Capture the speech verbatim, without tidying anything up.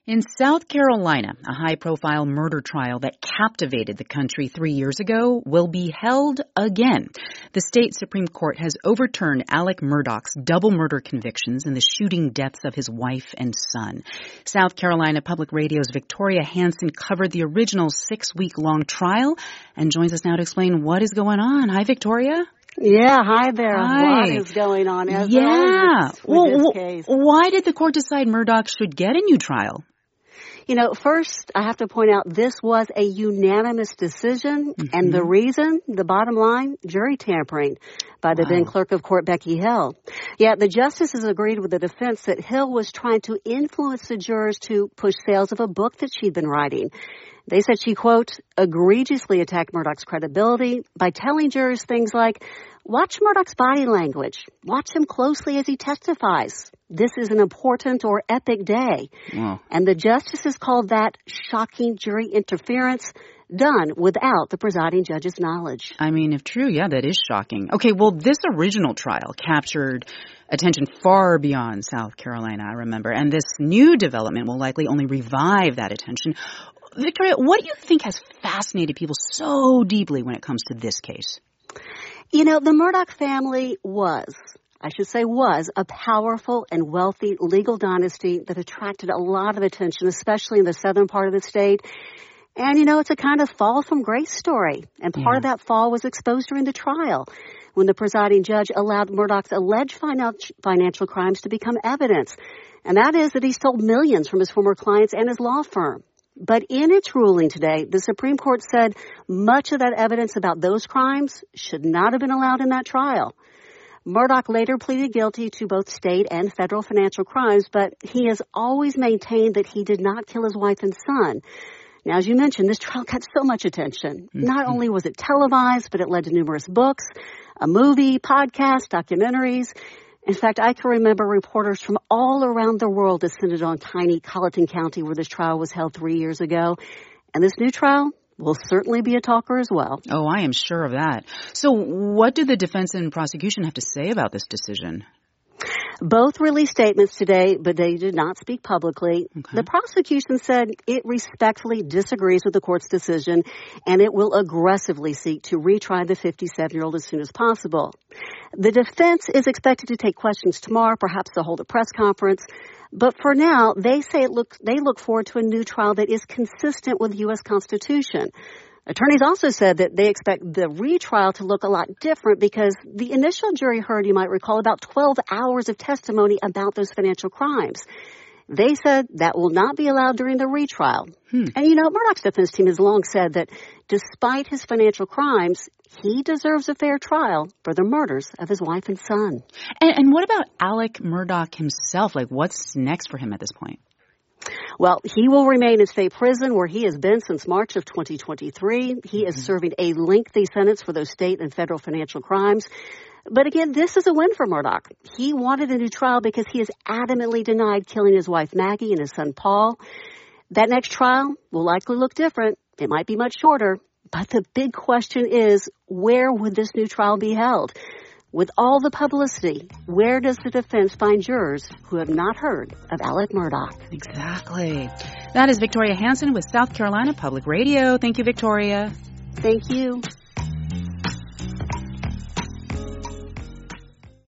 In South Carolina, a high-profile murder trial that captivated the country three years ago will be held again. The state Supreme Court has overturned Alec Murdaugh's double murder convictions and the shooting deaths of his wife and son. South Carolina Public Radio's Victoria Hanson covered the original six-week-long trial and joins us now to explain what is going on. Hi, Victoria. Yeah, hi there. Hi. What is going on? As yeah. With well, this case. Why did the court decide Murdaugh should get a new trial? You know, first, I have to point out this was a unanimous decision, mm-hmm. and the reason, the bottom line, jury tampering by the wow. then clerk of court, Becky Hill. Yeah, the justices agreed with the defense that Hill was trying to influence the jurors to push sales of a book that she'd been writing. They said she, quote, egregiously attacked Murdaugh's credibility by telling jurors things like, watch Murdaugh's body language, watch him closely as he testifies. This is an important or epic day. Wow. And the justices called that shocking jury interference done without the presiding judge's knowledge. I mean, if true, yeah, that is shocking. Okay, well, this original trial captured attention far beyond South Carolina, I remember, and this new development will likely only revive that attention. Victoria, what do you think has fascinated people so deeply when it comes to this case? You know, the Murdaugh family was, I should say was, a powerful and wealthy legal dynasty that attracted a lot of attention, especially in the southern part of the state. And, you know, it's a kind of fall from grace story. And part yeah. of that fall was exposed during the trial when the presiding judge allowed Murdaugh's alleged financial crimes to become evidence. And that is that he stole millions from his former clients and his law firm. But in its ruling today, the Supreme Court said much of that evidence about those crimes should not have been allowed in that trial. Murdaugh later pleaded guilty to both state and federal financial crimes, but he has always maintained that he did not kill his wife and son. Now, as you mentioned, this trial got so much attention. Mm-hmm. Not only was it televised, but it led to numerous books, a movie, podcasts, documentaries. In fact, I can remember reporters from all around the world descended on tiny Colleton County where this trial was held three years ago. And this new trial will certainly be a talker as well. Oh, I am sure of that. So what do the defense and prosecution have to say about this decision? Both released statements today, but they did not speak publicly. Okay. The prosecution said it respectfully disagrees with the court's decision, and it will aggressively seek to retry the fifty-seven-year-old as soon as possible. The defense is expected to take questions tomorrow. Perhaps they'll hold a press conference. But for now, they say it look, they look forward to a new trial that is consistent with the U S Constitution. Attorneys also said that they expect the retrial to look a lot different because the initial jury heard, you might recall, about twelve hours of testimony about those financial crimes. They said that will not be allowed during the retrial. Hmm. And, you know, Murdaugh's defense team has long said that despite his financial crimes, he deserves a fair trial for the murders of his wife and son. And, and what about Alec Murdaugh himself? Like, what's next for him at this point? Well, he will remain in state prison where he has been since March of twenty twenty-three. He mm-hmm. is serving a lengthy sentence for those state and federal financial crimes. But again, this is a win for Murdaugh. He wanted a new trial because he has adamantly denied killing his wife Maggie and his son Paul. That next trial will likely look different. It might be much shorter. But the big question is, where would this new trial be held? With all the publicity, where does the defense find jurors who have not heard of Alec Murdaugh? Exactly. That is Victoria Hanson with South Carolina Public Radio. Thank you, Victoria. Thank you.